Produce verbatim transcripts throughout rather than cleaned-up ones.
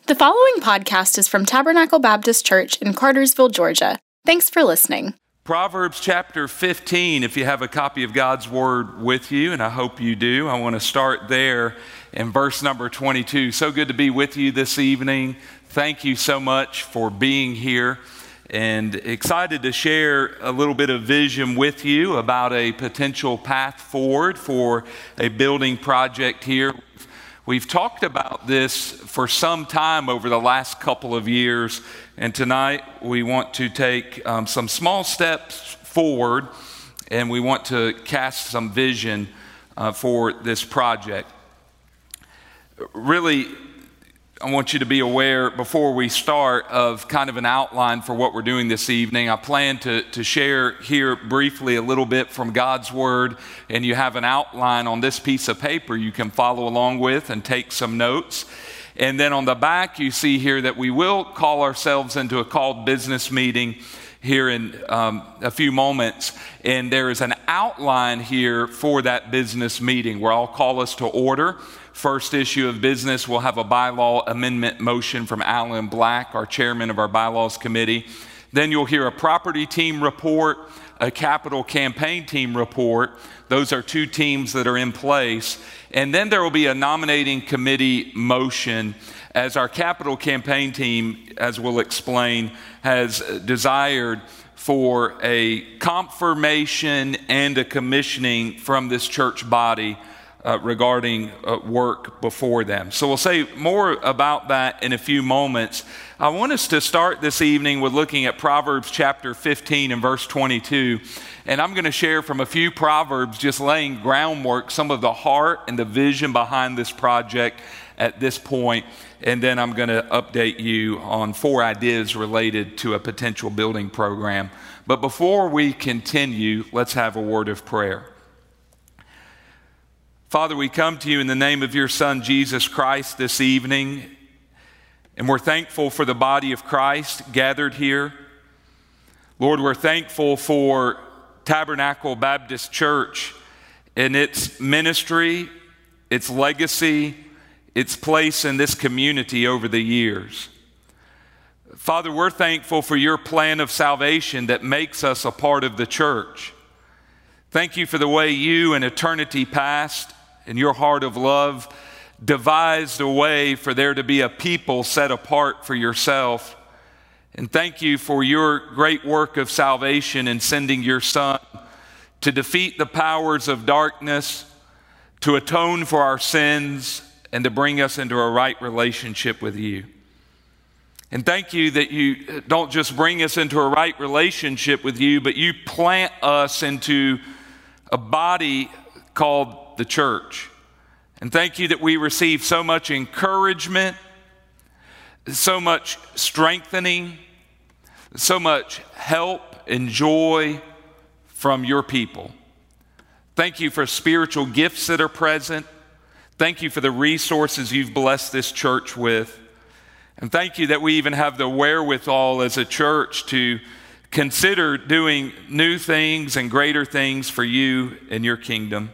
The following podcast is from Tabernacle Baptist Church in Cartersville, Georgia. Thanks for listening. Proverbs chapter fifteen, if you have a copy of God's Word with you, and I hope you do, I want to start there in verse number twenty-two. So good to be with you this evening. Thank you so much for being here, and excited to share a little bit of vision with you about a potential path forward for a building project here. We've talked about this for some time over the last couple of years, and tonight we want to take um, some small steps forward, and we want to cast some vision uh, for this project. Really, I want you to be aware before we start of kind of an outline for what we're doing this evening. I plan to, to share here briefly a little bit from God's Word, and you have an outline on this piece of paper you can follow along with and take some notes. And then on the back you see here that we will call ourselves into a called business meeting here in um, a few moments, and there is an outline here for that business meeting where I'll call us to order. First issue of business, we'll have a bylaw amendment motion from Alan Black, our chairman of our bylaws committee. Then you'll hear a property team report, a capital campaign team report. Those are two teams that are in place. And then there will be a nominating committee motion as our capital campaign team, as we'll explain, has desired for a confirmation and a commissioning from this church body Uh, regarding uh, work before them. So we'll say more about that in a few moments. I want us to start this evening with looking at Proverbs chapter fifteen and verse twenty-two. And I'm going to share from a few Proverbs, just laying groundwork, some of the heart and the vision behind this project at this point. And then I'm going to update you on four ideas related to a potential building program. But before we continue, let's have a word of prayer. Father, we come to you in the name of your Son, Jesus Christ, this evening, and we're thankful for the body of Christ gathered here. Lord, we're thankful for Tabernacle Baptist Church and its ministry, its legacy, its place in this community over the years. Father, we're thankful for your plan of salvation that makes us a part of the church. Thank you for the way you in eternity past, in your heart of love, devised a way for there to be a people set apart for yourself. And thank you for your great work of salvation in sending your Son to defeat the powers of darkness, to atone for our sins, and to bring us into a right relationship with you. And thank you that you don't just bring us into a right relationship with you, but you plant us into a body called the church. And thank you that we receive so much encouragement, so much strengthening, so much help and joy from your people. Thank you for spiritual gifts that are present. Thank you for the resources you've blessed this church with. And thank you that we even have the wherewithal as a church to consider doing new things and greater things for you and your kingdom.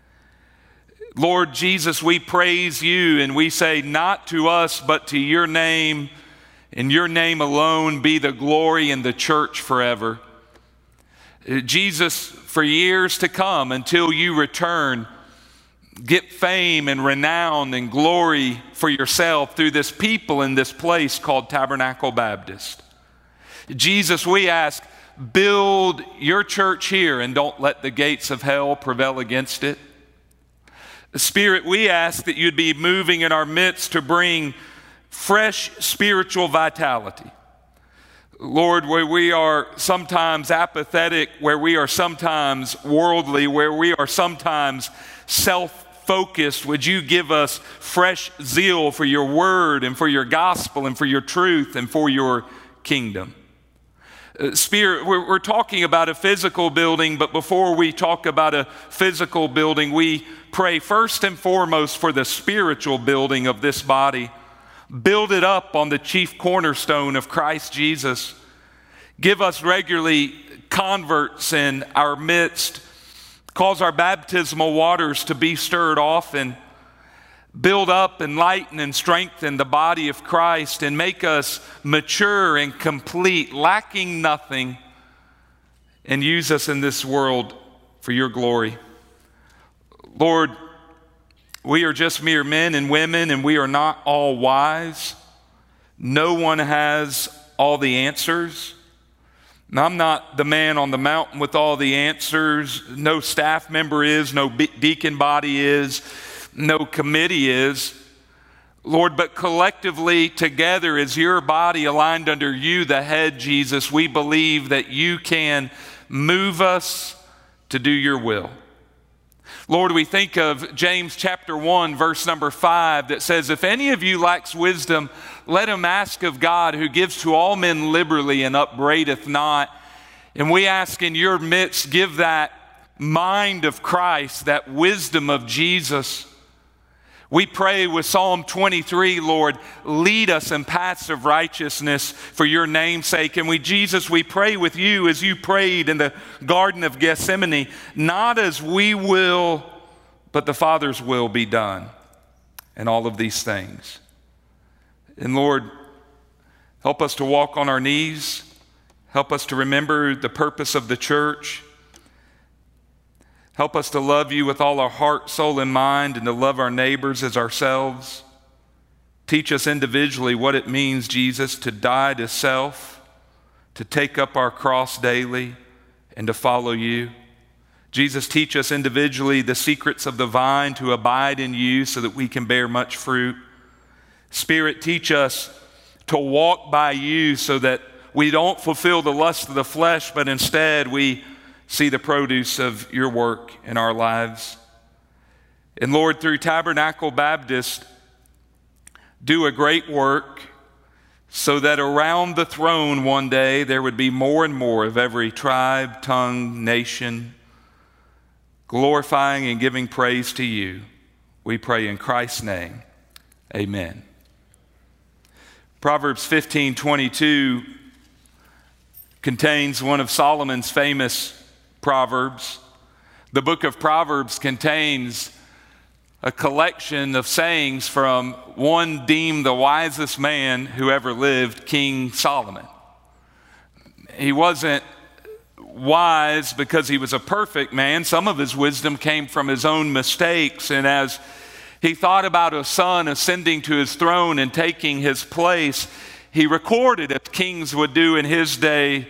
Lord Jesus, we praise you and we say, not to us, but to your name, in your name alone be the glory in the church forever. Jesus, for years to come until you return, get fame and renown and glory for yourself through this people in this place called Tabernacle Baptist. Jesus, we ask, build your church here and don't let the gates of hell prevail against it. Spirit, we ask that you'd be moving in our midst to bring fresh spiritual vitality. Lord, where we are sometimes apathetic, where we are sometimes worldly, where we are sometimes self-focused, would you give us fresh zeal for your word and for your gospel and for your truth and for your kingdom. Uh, Spirit, we're, we're talking about a physical building, but before we talk about a physical building, we pray first and foremost for the spiritual building of this body. Build it up on the chief cornerstone of Christ Jesus. Give us regularly converts in our midst. Cause our baptismal waters to be stirred often. build up, enlighten, and strengthen the body of Christ and make us mature and complete, lacking nothing, and use us in this world for your glory. Lord, we are just mere men and women, and we are not all wise. No one has all the answers. And I'm not the man on the mountain with all the answers. No staff member is, no deacon body is, no committee is. Lord, but collectively together as your body aligned under you, the head, Jesus, we believe that you can move us to do your will. Lord, we think of James chapter one, verse number five, that says, if any of you lacks wisdom, let him ask of God, who gives to all men liberally and upbraideth not. And we ask in your midst, give that mind of Christ, that wisdom of Jesus. We pray with Psalm twenty-three, Lord, lead us in paths of righteousness for your name's sake. And we, Jesus, we pray with you as you prayed in the Garden of Gethsemane, not as we will, but the Father's will be done. And all of these things. And Lord, help us to walk on our knees. Help us to remember the purpose of the church. Help us to love you with all our heart, soul, and mind, and to love our neighbors as ourselves. Teach us individually what it means, Jesus, to die to self, to take up our cross daily, and to follow you. Jesus, teach us individually the secrets of the vine, to abide in you so that we can bear much fruit. Spirit, teach us to walk by you so that we don't fulfill the lust of the flesh, but instead we see the produce of your work in our lives. And Lord, through Tabernacle Baptist, do a great work so that around the throne one day there would be more and more of every tribe, tongue, nation, glorifying and giving praise to you. We pray in Christ's name. Amen. Proverbs fifteen twenty-two contains one of Solomon's famous Proverbs. The book of Proverbs contains a collection of sayings from one deemed the wisest man who ever lived, King Solomon. He wasn't wise because he was a perfect man. Some of his wisdom came from his own mistakes, and as he thought about a son ascending to his throne and taking his place, he recorded, as kings would do in his day,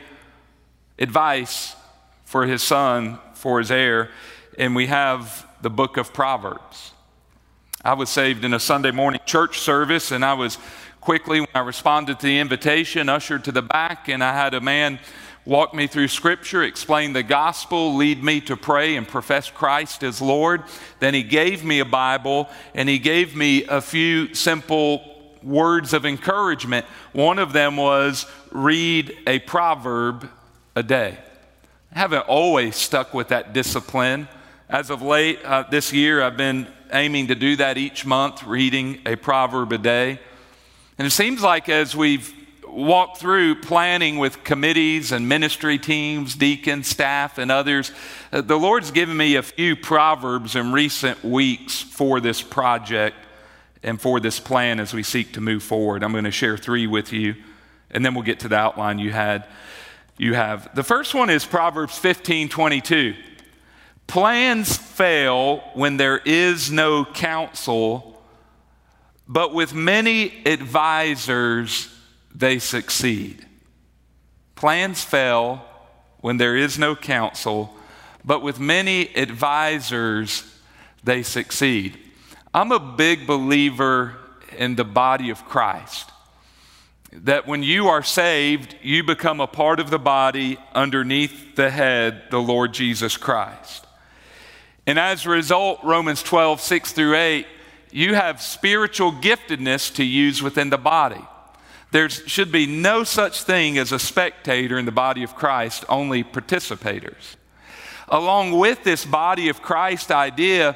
advice for his son, for his heir, and we have the book of Proverbs. I was saved in a Sunday morning church service, and I was quickly, when I responded to the invitation, ushered to the back, and I had a man walk me through Scripture, explain the gospel, lead me to pray and profess Christ as Lord. Then he gave me a Bible, and he gave me a few simple words of encouragement. One of them was, read a proverb a day. I haven't always stuck with that discipline. As of late, uh, this year, I've been aiming to do that each month, reading a proverb a day. And it seems like as we've walked through planning with committees and ministry teams, deacons, staff, and others, uh, the Lord's given me a few proverbs in recent weeks for this project and for this plan as we seek to move forward. I'm going to share three with you, and then we'll get to the outline you had. You have. The first one is Proverbs fifteen twenty-two. Plans fail when there is no counsel, but with many advisors they succeed. Plans fail when there is no counsel, but with many advisors they succeed. I'm a big believer in the body of Christ. That when you are saved, you become a part of the body underneath the head, the Lord Jesus Christ. And as a result, Romans twelve, six through eight, you have spiritual giftedness to use within the body. There should be no such thing as a spectator in the body of Christ, only participators. Along with this body of Christ idea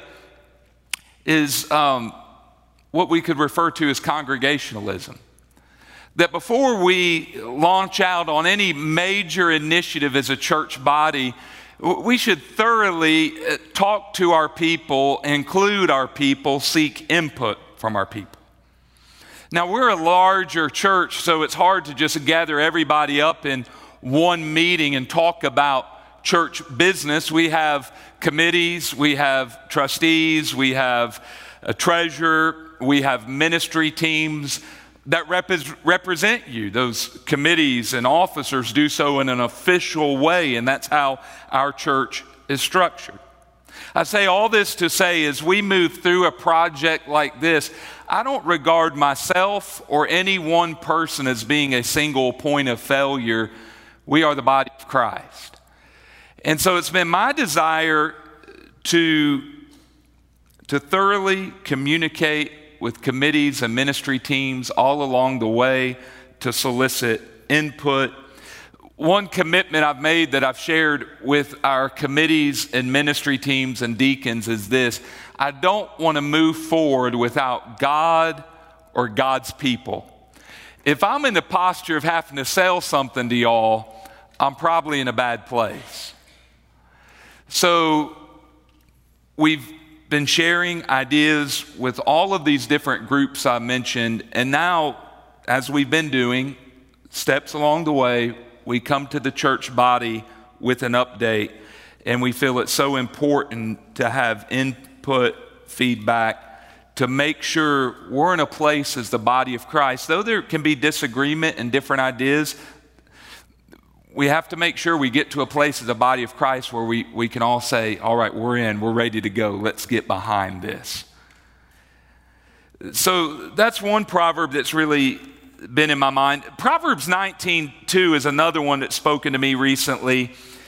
is um, what we could refer to as congregationalism. That before we launch out on any major initiative as a church body, We should thoroughly talk to our people, include our people, seek input from our people. Now, we're a larger church, so it's hard to just gather everybody up in one meeting and talk about church business. We have committees, we have trustees, we have a treasurer, we have ministry teams that rep- represent you. Those committees and officers do so in an official way, and that's how our church is structured. I say all this to say, as we move through a project like this, I don't regard myself or any one person as being a single point of failure. We are the body of Christ. And so it's been my desire to, to thoroughly communicate with committees and ministry teams all along the way to solicit input. One commitment I've made that I've shared with our committees and ministry teams and deacons is this: I don't want to move forward without God or God's people. If I'm in the posture of having to sell something to y'all, I'm probably in a bad place. So we've been sharing ideas with all of these different groups I mentioned, and now, as we've been doing, steps along the way, we come to the church body with an update, and we feel it's so important to have input, feedback, to make sure we're in a place as the body of Christ. Though there can be disagreement and different ideas, we have to make sure we get to a place as the body of Christ where we, we can all say, all right, we're in, we're ready to go, let's get behind this. So that's one proverb that's really been in my mind. Proverbs nineteen two is another one that's spoken to me recently.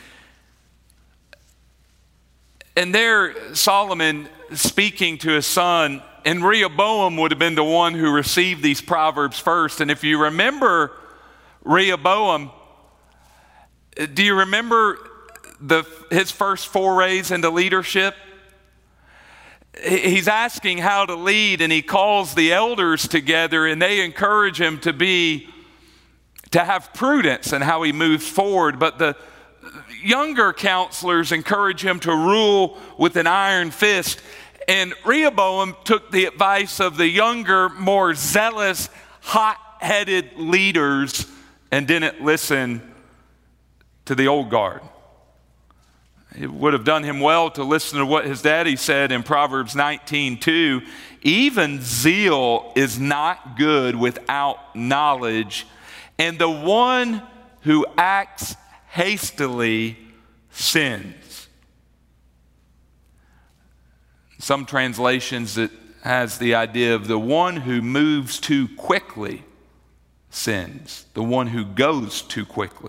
And there, Solomon speaking to his son, and Rehoboam would have been the one who received these proverbs first. And if you remember Rehoboam, do you remember the, his first forays into leadership? He's asking how to lead, and he calls the elders together, and they encourage him to be, to have prudence in how he moves forward. But the younger counselors encourage him to rule with an iron fist. And Rehoboam took the advice of the younger, more zealous, hot-headed leaders and didn't listen to the old guard. It would have done him well to listen to what his daddy said in Proverbs nineteen two. Even zeal is not good without knowledge, and the one who acts hastily sins. Some translations, it has the idea of the one who moves too quickly sins, the one who goes too quickly.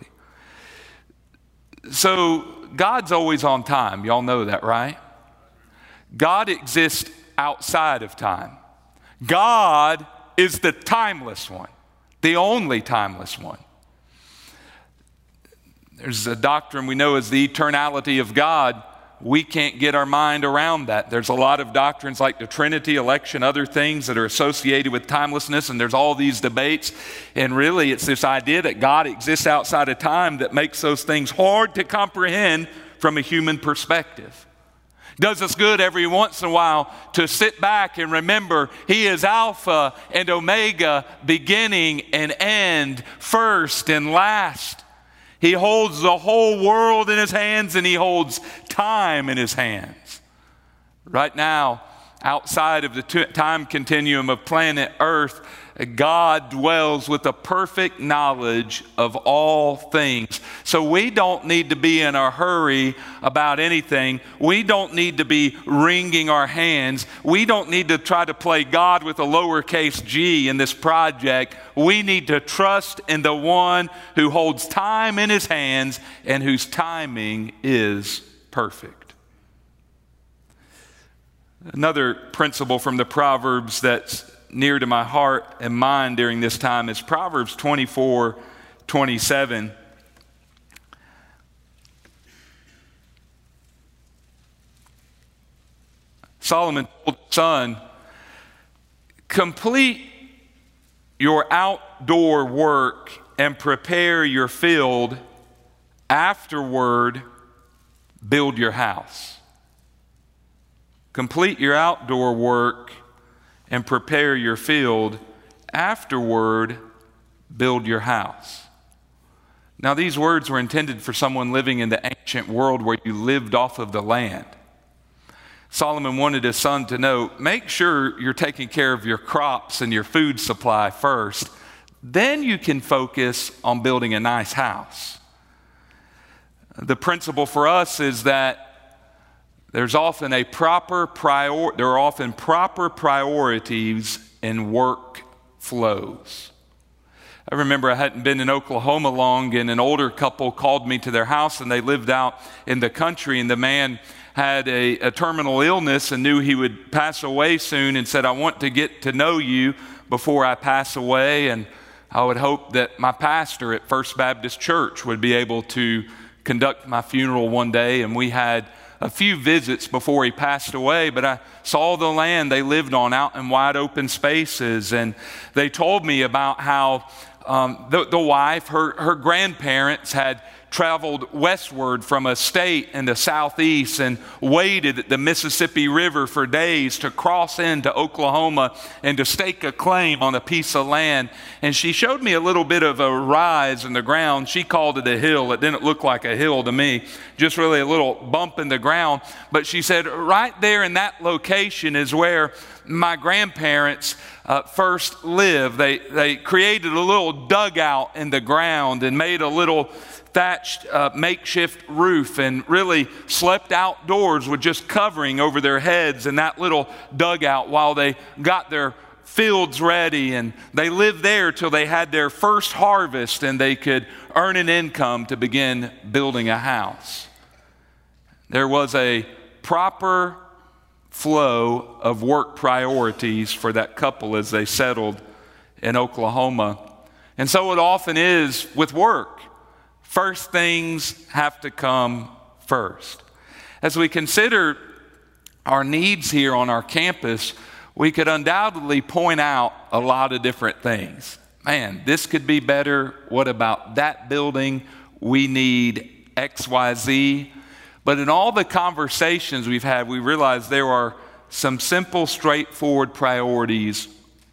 So God's always on time. Y'all know that, right? God exists outside of time. God is the timeless one, the only timeless one. There's a doctrine we know as the eternality of God. We can't get our mind around that. There's a lot of doctrines like the Trinity, election, other things that are associated with timelessness, and there's all these debates. And really, it's this idea that God exists outside of time that makes those things hard to comprehend from a human perspective. It does us good every once in a while to sit back and remember He is Alpha and Omega, beginning and end, first and last. He holds the whole world in His hands, and He holds time in His hands. Right now, outside of the t- time continuum of planet Earth, God dwells with a perfect knowledge of all things. So we don't need to be in a hurry about anything. We don't need to be wringing our hands. We don't need to try to play God with a lowercase g in this project. We need to trust in the one who holds time in His hands and whose timing is perfect. Another principle from the Proverbs that's near to my heart and mind during this time is Proverbs twenty-four twenty-seven. Solomon told his son, complete your outdoor work and prepare your field. Afterward, build your house. Complete your outdoor work and prepare your field. Afterward, build your house. Now, these words were intended for someone living in the ancient world where you lived off of the land. Solomon wanted his son to know, make sure you're taking care of your crops and your food supply first. Then you can focus on building a nice house. The principle for us is that there's often a proper prior, there are often proper priorities in work flows. I remember I hadn't been in Oklahoma long, and an older couple called me to their house, and they lived out in the country, and the man had a, a terminal illness and knew he would pass away soon, and said, I want to get to know you before I pass away, and I would hope that my pastor at First Baptist Church would be able to conduct my funeral one day. And we had a few visits before he passed away, but I saw the land they lived on out in wide open spaces, and they told me about how um, the, the wife, her, her grandparents had traveled westward from a state in the southeast and waded the Mississippi River for days to cross into Oklahoma and to stake a claim on a piece of land. And she showed me a little bit of a rise in the ground. She called it a hill. It didn't look like a hill to me, just really a little bump in the ground. But she said, right there in that location is where my grandparents uh, first lived. They, they created a little dugout in the ground and made a little thatched uh, makeshift roof and really slept outdoors with just covering over their heads in that little dugout while they got their fields ready, and they lived there till they had their first harvest and they could earn an income to begin building a house. There was a proper flow of work priorities for that couple as they settled in Oklahoma. And so it often is with work. First things have to come first. As we consider our needs here on our campus, we could undoubtedly point out a lot of different things. Man, this could be better. What about that building? We need X Y Z. But in all the conversations we've had, we realize there are some simple, straightforward priorities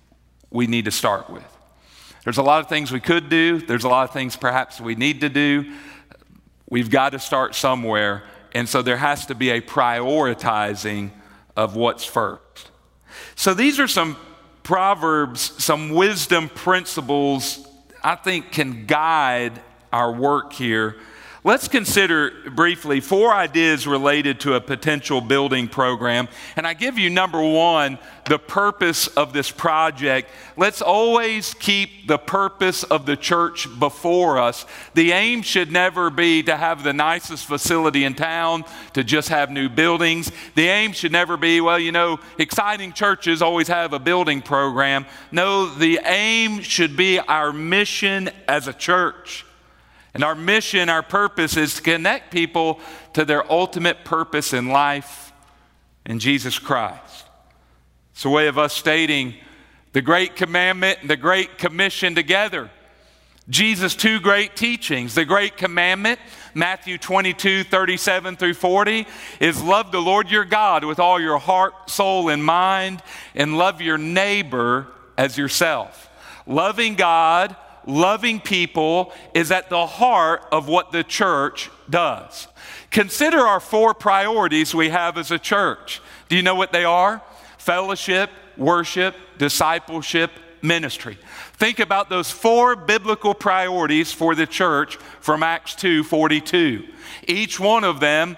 we need to start with. There's a lot of things we could do. There's a lot of things perhaps we need to do. We've got to start somewhere. And so there has to be a prioritizing of what's first. So these are some proverbs, some wisdom principles I think can guide our work here. Let's consider briefly four ideas related to a potential building program. And I give you number one, the purpose of this project. Let's always keep the purpose of the church before us. The aim should never be to have the nicest facility in town, to just have new buildings. The aim should never be, well, you know, exciting churches always have a building program. No, the aim should be our mission as a church. And our mission, our purpose is to connect people to their ultimate purpose in life in Jesus Christ. It's a way of us stating the Great Commandment and the Great Commission together. Jesus' two great teachings. The Great Commandment, Matthew twenty-two, thirty-seven through forty, is love the Lord your God with all your heart, soul, and mind, and love your neighbor as yourself. Loving God, loving people is at the heart of what the church does. Consider our four priorities we have as a church. Do you know what they are? Fellowship, worship, discipleship, ministry. Think about those four biblical priorities for the church from Acts two forty-two. Each one of them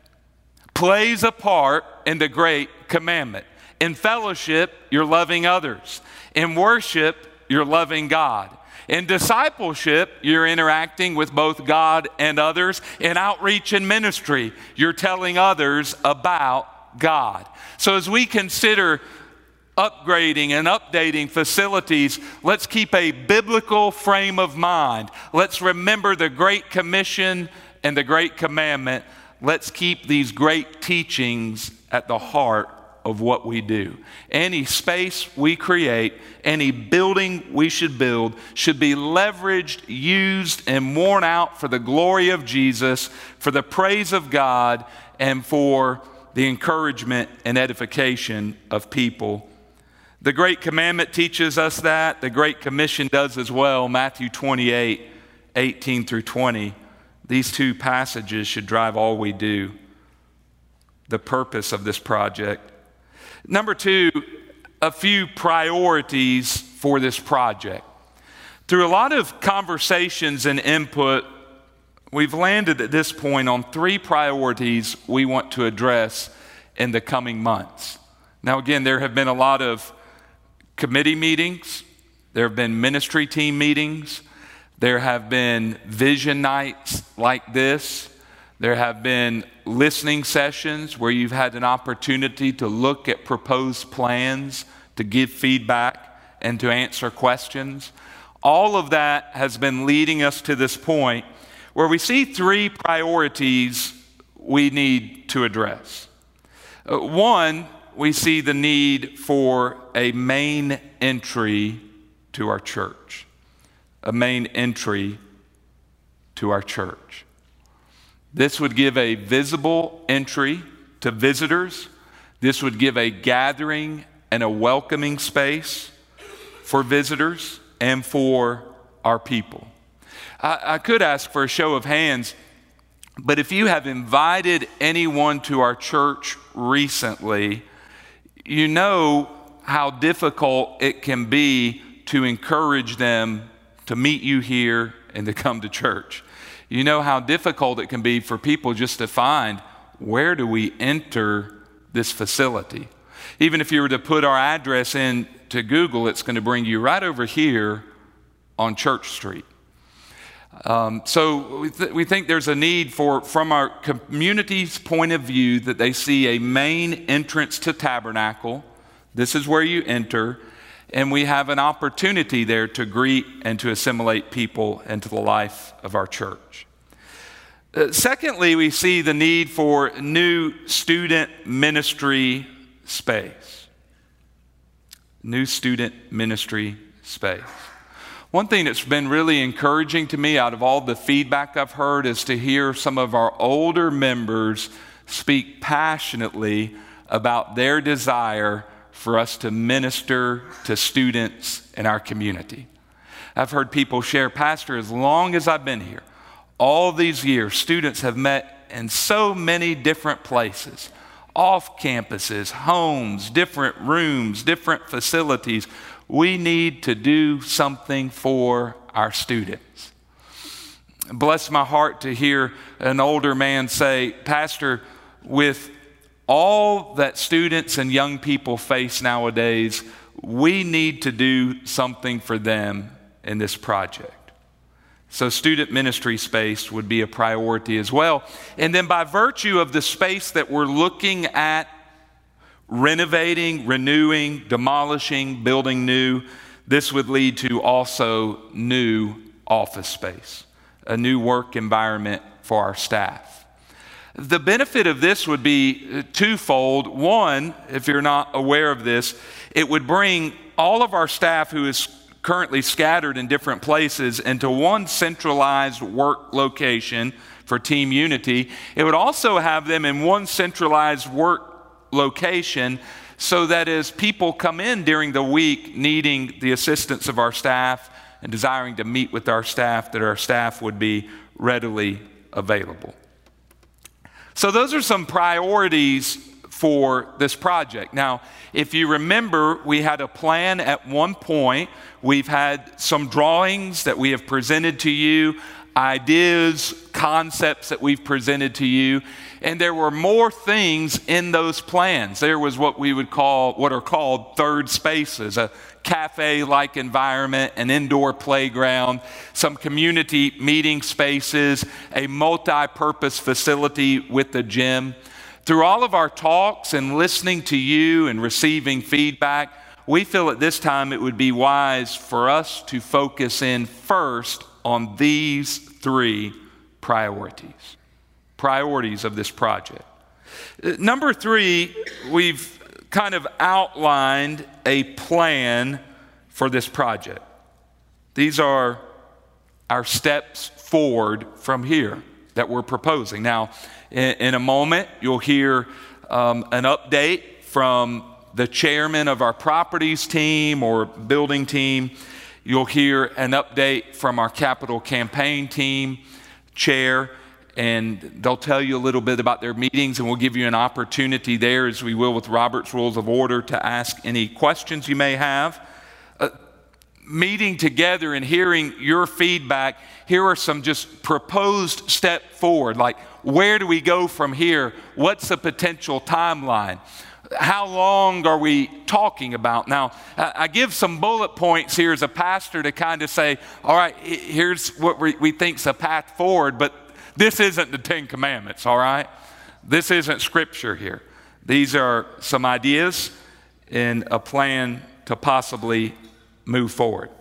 plays a part in the Great Commandment. In fellowship, you're loving others. In worship, you're loving God. In discipleship, you're interacting with both God and others. In outreach and ministry, you're telling others about God. So as we consider upgrading and updating facilities, let's keep a biblical frame of mind. Let's remember the Great Commission and the Great Commandment. Let's keep these great teachings at the heart of what we do. Any space we create, any building we should build, should be leveraged, used, and worn out for the glory of Jesus, for the praise of God, and for the encouragement and edification of people. The Great Commandment teaches us that. The Great Commission does as well. Matthew twenty-eight, eighteen through twenty. These two passages should drive all we do. The purpose of this project. Number two, a few priorities for this project. Through a lot of conversations and input, we've landed at this point on three priorities we want to address in the coming months. Now, again, there have been a lot of committee meetings, there have been ministry team meetings, there have been vision nights like this, there have been listening sessions where you've had an opportunity to look at proposed plans, to give feedback, and to answer questions. All of that has been leading us to this point where we see three priorities we need to address. Uh, one, we see the need for a main entry to our church. A main entry to our church. This would give a visible entry to visitors. This would give a gathering and a welcoming space for visitors and for our people. I, I could ask for a show of hands, but if you have invited anyone to our church recently, you know how difficult it can be to encourage them to meet you here and to come to church. You know how difficult it can be for people just to find, where do we enter this facility? Even if you were to put our address in to Google, it's going to bring you right over here on Church Street. Um, so we, th- we think there's a need for, from our community's point of view, that they see a main entrance to Tabernacle. This is where you enter. And we have an opportunity there to greet and to assimilate people into the life of our church. Uh, secondly, we see the need for new student ministry space. New student ministry space. One thing that's been really encouraging to me out of all the feedback I've heard is to hear some of our older members speak passionately about their desire for us to minister to students in our community. I've heard people share, Pastor, as long as I've been here, all these years, students have met in so many different places, off campuses, homes, different rooms, different facilities. We need to do something for our students. Bless my heart to hear an older man say, Pastor, with all that students and young people face nowadays, we need to do something for them in this project. So student ministry space would be a priority as well. And then by virtue of the space that we're looking at renovating, renewing, demolishing, building new, this would lead to also new office space, a new work environment for our staff. The benefit of this would be twofold. One, if you're not aware of this, it would bring all of our staff who is currently scattered in different places into one centralized work location for Team Unity. It would also have them in one centralized work location so that as people come in during the week needing the assistance of our staff and desiring to meet with our staff, that our staff would be readily available. So those are some priorities for this project. Now, if you remember, we had a plan at one point. We've had some drawings that we have presented to you, ideas, concepts that we've presented to you, and there were more things in those plans. There was what we would call, what are called third spaces, a cafe-like environment, an indoor playground, some community meeting spaces, a multi-purpose facility with a gym. Through all of our talks and listening to you and receiving feedback, we feel at this time it would be wise for us to focus in first on these three priorities, priorities of this project. Number three, we've kind of outlined a plan for this project. These are our steps forward from here that we're proposing. Now, in, in a moment, you'll hear um, an update from the chairman of our properties team or building team. You'll hear an update from our capital campaign team chair, and they'll tell you a little bit about their meetings, and we'll give you an opportunity there, as we will with Robert's Rules of Order, to ask any questions you may have. Uh, meeting together and hearing your feedback, here are some just proposed step forward, like where do we go from here? What's the potential timeline? How long are we talking about? Now, I give some bullet points here as a pastor to kind of say, all right, here's what we think's a path forward, but this isn't the Ten Commandments, all right? This isn't Scripture here. These are some ideas and a plan to possibly move forward.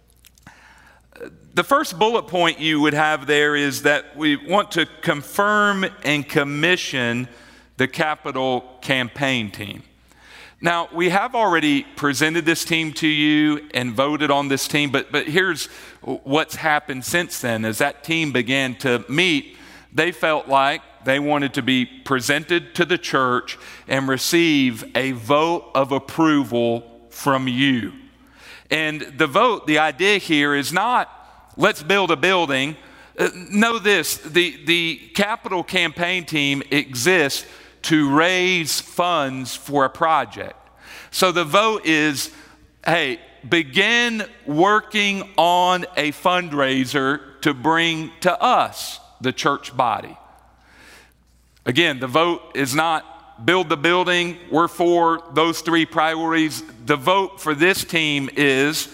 The first bullet point you would have there is that we want to confirm and commission the capital campaign team. Now, we have already presented this team to you and voted on this team, but, but here's what's happened since then. As that team began to meet, they felt like they wanted to be presented to the church and receive a vote of approval from you. And the vote, the idea here is not, let's build a building. Uh, know this, the, the capital campaign team exists to raise funds for a project. So the vote is, hey, begin working on a fundraiser to bring to us, the church body. Again, the vote is not build the building, we're for those three priorities. The vote for this team is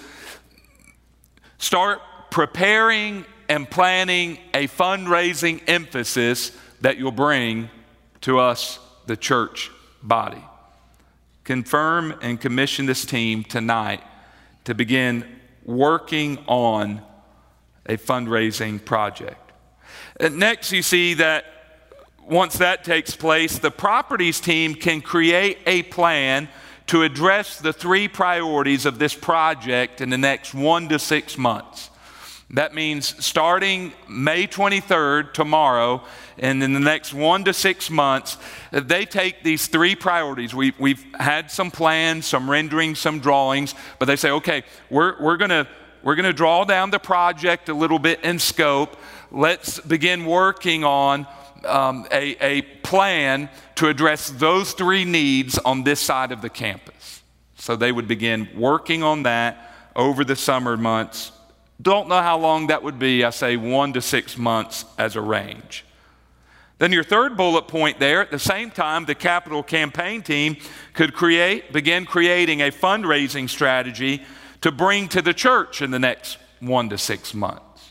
start preparing and planning a fundraising emphasis that you'll bring to us, the church body. Confirm and commission this team tonight to begin working on a fundraising project. And next, you see that once that takes place, the properties team can create a plan to address the three priorities of this project in the next one to six months. That means starting May twenty-third, tomorrow, and in the next one to six months, they take these three priorities. We, we've had some plans, some renderings, some drawings, but they say, okay, we're, we're gonna, we're gonna draw down the project a little bit in scope. Let's begin working on um, a, a plan to address those three needs on this side of the campus. So they would begin working on that over the summer months. Don't know how long that would be. I say one to six months as a range. Then your third bullet point there, at the same time, the capital campaign team could create, begin creating a fundraising strategy to bring to the church in the next one to six months.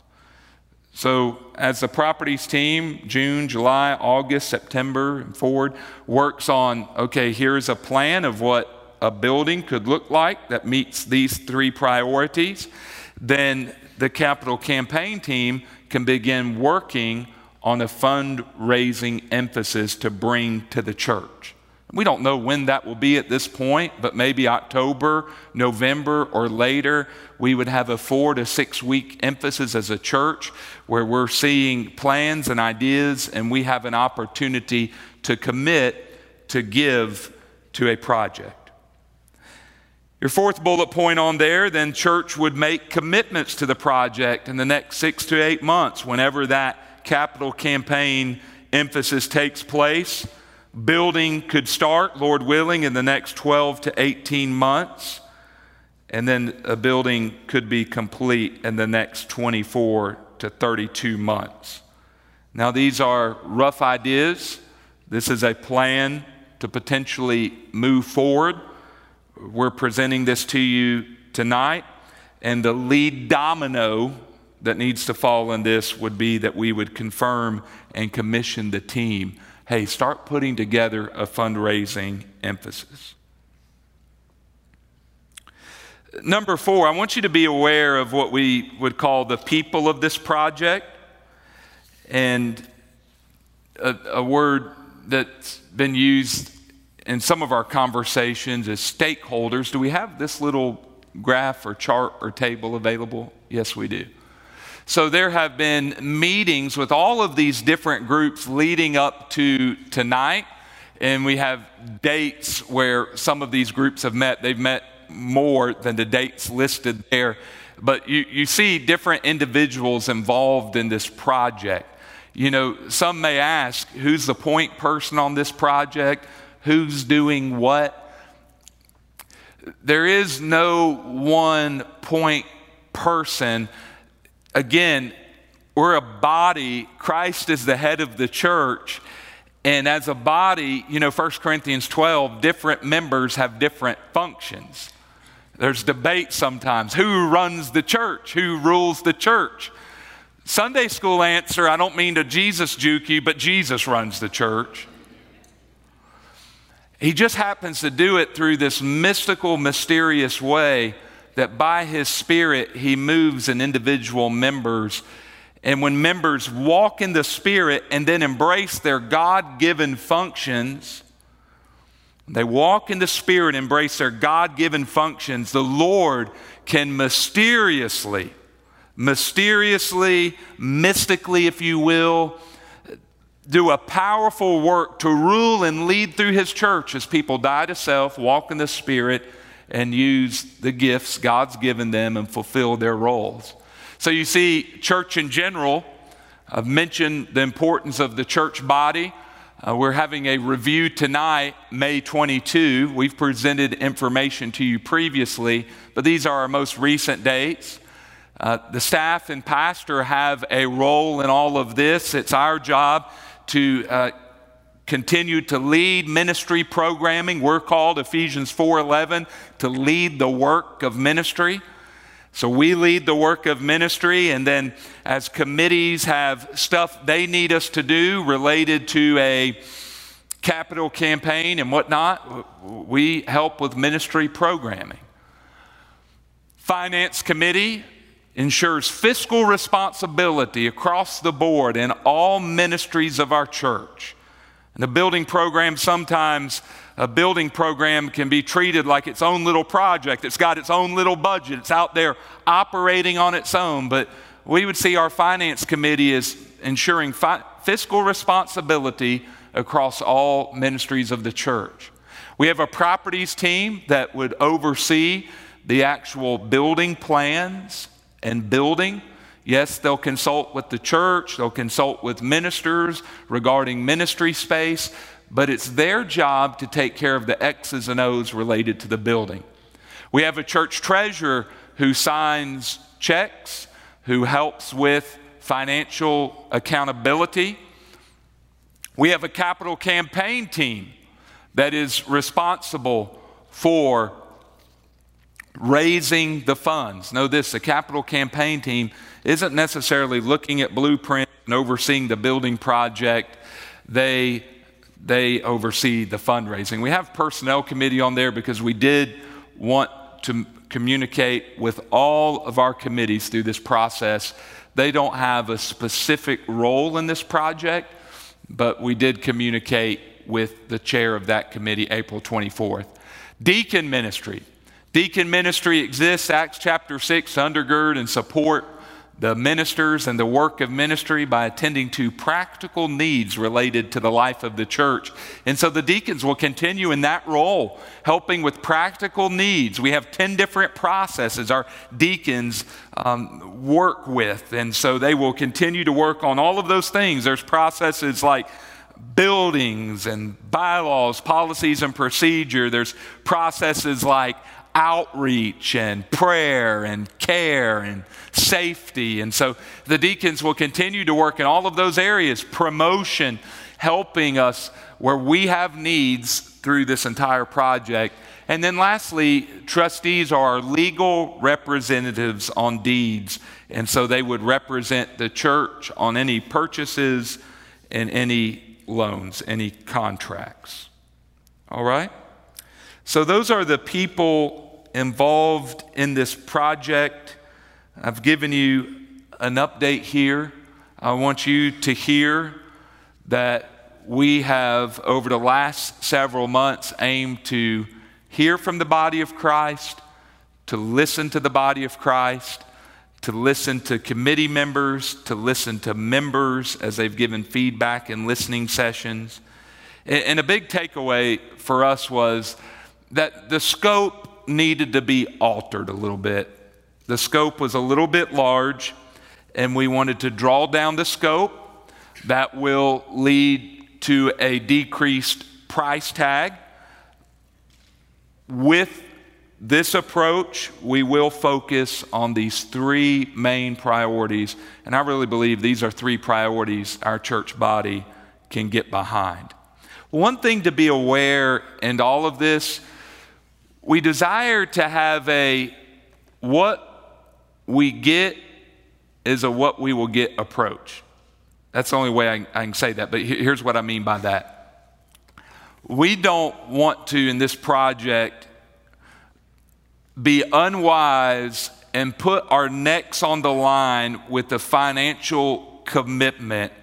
So as the properties team, June, July, August, September, and forward, works on, okay, here's a plan of what a building could look like that meets these three priorities, then the capital campaign team can begin working on a fundraising emphasis to bring to the church. We don't know when that will be at this point, but maybe October, November, or later, we would have a four to six week emphasis as a church where we're seeing plans and ideas, and we have an opportunity to commit to give to a project. Your fourth bullet point on there, then church would make commitments to the project in the next six to eight months whenever that capital campaign emphasis takes place. Building could start, Lord willing, in the next twelve to eighteen months. And then a building could be complete in the next twenty-four to thirty-two months. Now, these are rough ideas. This is a plan to potentially move forward. We're presenting this to you tonight, and the lead domino that needs to fall in this would be that we would confirm and commission the team. Hey, start putting together a fundraising emphasis. Number four, I want you to be aware of what we would call the people of this project, and a, a word that's been used in some of our conversations as stakeholders, do we have this little graph or chart or table available? Yes, we do. So there have been meetings with all of these different groups leading up to tonight, and we have dates where some of these groups have met. They've met more than the dates listed there, but you, you see different individuals involved in this project. You know, some may ask, who's the point person on this project? Who's doing what? There is no one point person. Again, we're a body. Christ is the head of the church. And as a body, you know, First Corinthians twelve, different members have different functions. There's debate sometimes. Who runs the church? Who rules the church? Sunday school answer, I don't mean to Jesus juke you, but Jesus runs the church. He just happens to do it through this mystical, mysterious way that by His Spirit, He moves in individual members. And when members walk in the Spirit and then embrace their God-given functions, they walk in the Spirit, embrace their God-given functions, the Lord can mysteriously, mysteriously, mystically, if you will, do a powerful work to rule and lead through His church as people die to self, walk in the Spirit, and use the gifts God's given them and fulfill their roles. So you see, church in general, I've mentioned the importance of the church body. Uh, we're having a review tonight, May twenty-second. We've presented information to you previously, but these are our most recent dates. Uh, the staff and pastor have a role in all of this. It's our job to uh, continue to lead ministry programming. We're called, Ephesians four eleven, to lead the work of ministry. So we lead the work of ministry, and then as committees have stuff they need us to do related to a capital campaign and whatnot, we help with ministry programming. Finance committee ensures fiscal responsibility across the board in all ministries of our church. And the building program, sometimes a building program can be treated like its own little project. It's got its own little budget. It's out there operating on its own. But we would see our finance committee as ensuring fi- fiscal responsibility across all ministries of the church. We have a properties team that would oversee the actual building plans and building. Yes, they'll consult with the church, they'll consult with ministers regarding ministry space, but it's their job to take care of the X's and O's related to the building. We have a church treasurer who signs checks, who helps with financial accountability. We have a capital campaign team that is responsible for raising the funds. Know this, the capital campaign team isn't necessarily looking at blueprint and overseeing the building project. They, they oversee the fundraising. We have personnel committee on there because we did want to communicate with all of our committees through this process. They don't have a specific role in this project, but we did communicate with the chair of that committee April twenty-fourth. Deacon ministry. Deacon ministry exists, Acts chapter six, to undergird and support the ministers and the work of ministry by attending to practical needs related to the life of the church. And so the deacons will continue in that role, helping with practical needs. We have ten different processes our deacons um, work with, and so they will continue to work on all of those things. There's processes like buildings and bylaws, policies and procedure. There's processes like outreach and prayer and care and safety. And so the deacons will continue to work in all of those areas, promotion, helping us where we have needs through this entire project. And then lastly, trustees are our legal representatives on deeds. And so they would represent the church on any purchases and any loans, any contracts. All right? So those are the people involved in this project. I've given you an update here. I want you to hear that we have, over the last several months, aimed to hear from the body of Christ, to listen to the body of Christ, to listen to committee members, to listen to members as they've given feedback in listening sessions. And a big takeaway for us was that the scope needed to be altered a little bit. The scope was a little bit large, and we wanted to draw down the scope. That will lead to a decreased price tag. With this approach, we will focus on these three main priorities, and I really believe these are three priorities our church body can get behind. One thing to be aware in all of this, we desire to have a what we get is a what we will get approach. That's the only way I, I can say that, but here's what I mean by that. We don't want to, in this project, be unwise and put our necks on the line with the financial commitment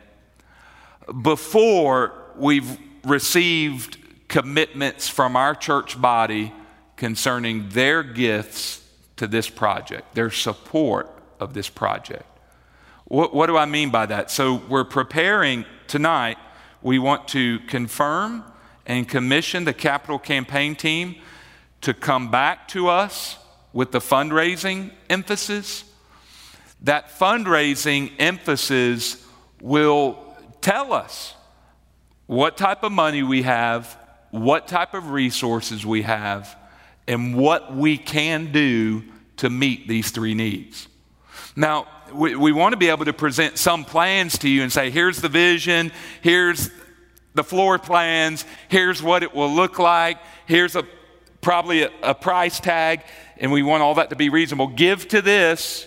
before we've received commitments from our church body concerning their gifts to this project, their support of this project. What, what do I mean by that? So we're preparing tonight. We want to confirm and commission the capital campaign team to come back to us with the fundraising emphasis. That fundraising emphasis will tell us what type of money we have, what type of resources we have, and what we can do to meet these three needs. Now, we, we want to be able to present some plans to you and say, here's the vision, here's the floor plans, here's what it will look like, here's a probably a, a price tag, and we want all that to be reasonable. Give to this,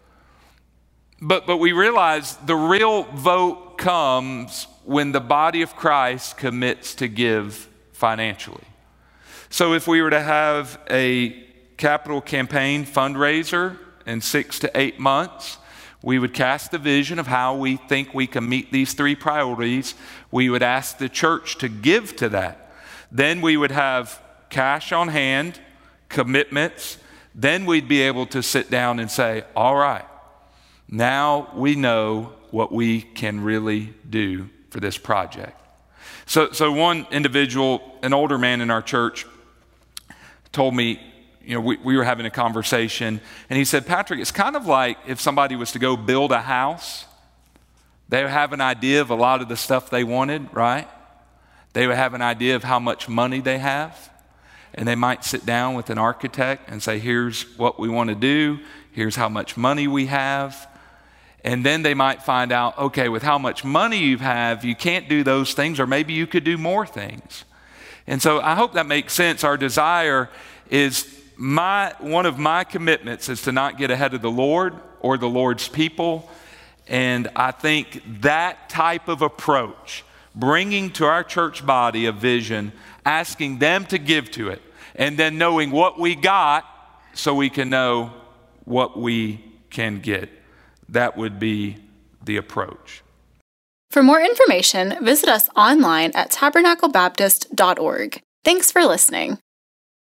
but, but we realize the real vote comes when the body of Christ commits to give financially. So if we were to have a capital campaign fundraiser in six to eight months, we would cast the vision of how we think we can meet these three priorities. We would ask the church to give to that. Then we would have cash on hand, commitments. Then we'd be able to sit down and say, all right, now we know what we can really do for this project. So, so one individual, an older man in our church, told me, you know, we, we were having a conversation, and he said, Patrick, it's kind of like if somebody was to go build a house. They would have an idea of a lot of the stuff they wanted, right? They would have an idea of how much money they have, and they might sit down with an architect and say, here's what we want to do, here's how much money we have. And then they might find out, okay, with how much money you have, you can't do those things, or maybe you could do more things. And so I hope that makes sense. Our desire is, my one of my commitments is to not get ahead of the Lord or the Lord's people. And I think that type of approach, bringing to our church body a vision, asking them to give to it, and then knowing what we got so we can know what we can get. That would be the approach. For more information, visit us online at tabernacle baptist dot org. Thanks for listening.